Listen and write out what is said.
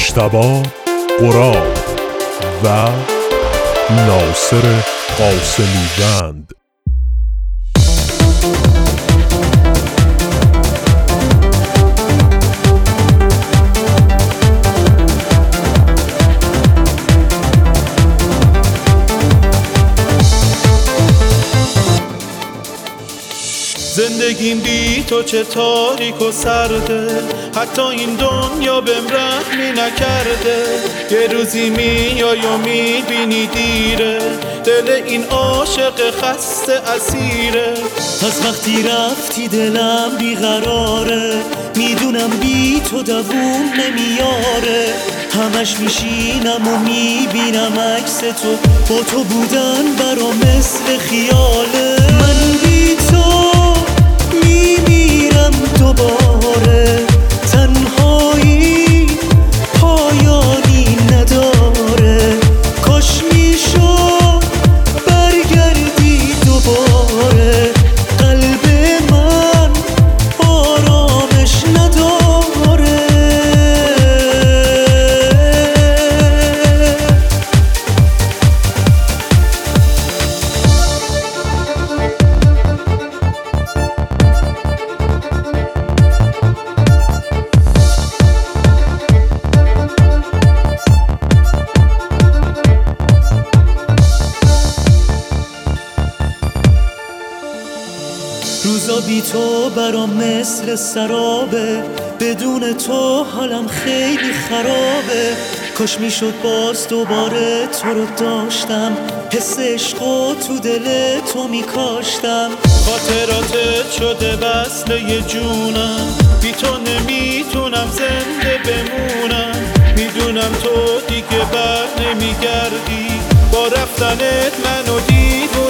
مجتبی قراد و ناصر قاسمی‌وند. زندگیم بی تو چه تاریک و سرده، حتی این دنیا بهم رحمی نکرده. یه روزی میای و میبینی دیره، دل این عاشق خسته اسیره. از وقتی رفتی دلم بیقراره، میدونم بی تو دووم نمیاره. همش میشینم و میبینم عکس تو، با تو بودن برام مثل خیاله. من بی تو میمیرم دوباره، تنهایی پایانی نداره. کاش میشد برگردی دوباره، قلب من آرامش نداره. روزا بی تو برام مثل سرابه، بدون تو حالم خیلی خرابه. کاش میشد باز دوباره تو رو داشتم، حس عشقو تو دل تو میکاشتم. خاطراتت شده وصله جونم، بی تو نمیتونم زنده بمونم. میدونم تو دیگه بر نمیگردی، با رفتنت منو دید و